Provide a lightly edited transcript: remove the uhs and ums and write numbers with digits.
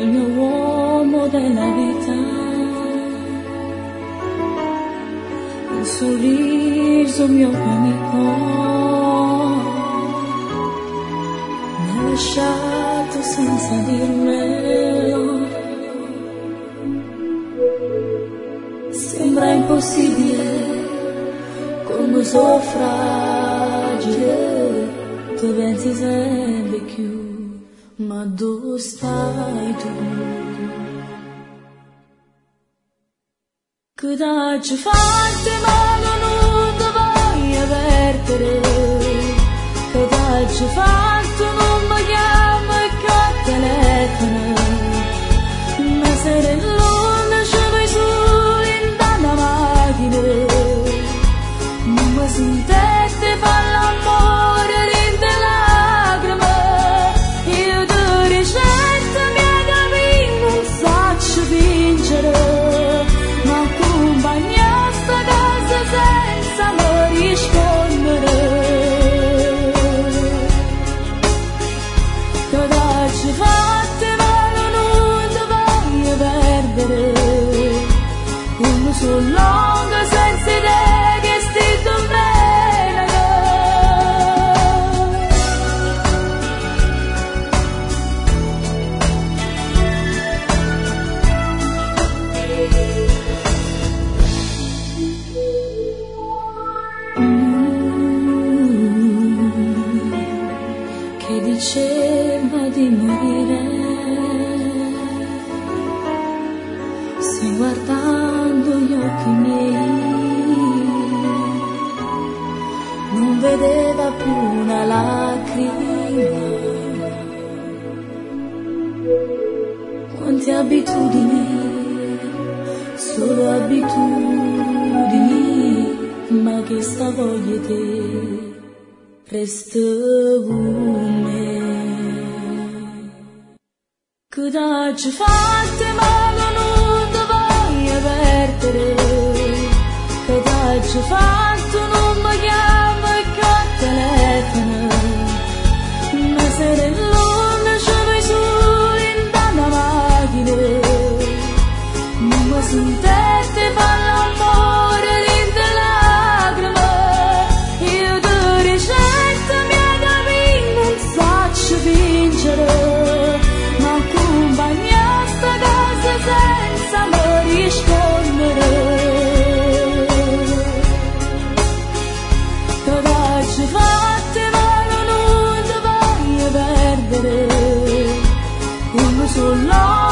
il mio uomo della vita, un sorriso mio amico, mi ha lasciato senza dirmelo. Sembra impossibile, come sono fragile, tu pensi sempre più, ma dove stai tu? Che t'hai fatto male non ti voglio perdere, che t'hai fatto non mi chiamo e che telefono, ma se ne luna ci vai su in tanta macchina, non mi sentite fa l'amore dinte lacrime, io ti ricetto mia capì non saccio vincere, ma accompagna sta casa senza mi rispondere. Che t'hai fatto male non ti voglio perdere, come sono lunga senza idea che stai bene. Che diceva di morire, se guardando gli occhi miei non vedeva più una lacrima. Quante abitudini, solo abitudini, ma che sta voglia te resta con me. Che t'hai fatto male non ti voglio perdere, che t'hai fatto non mi chiamo e che telefono, ma se ne luna ci vai su in tanta macchina, non mi sentite fa l'amore dinte lacrime, io ti ricetto mia capì non saccio vincere, ma accompagna sta casa senza mi rispondere. Che t'hai fatto male non ti voglio perdere, come sono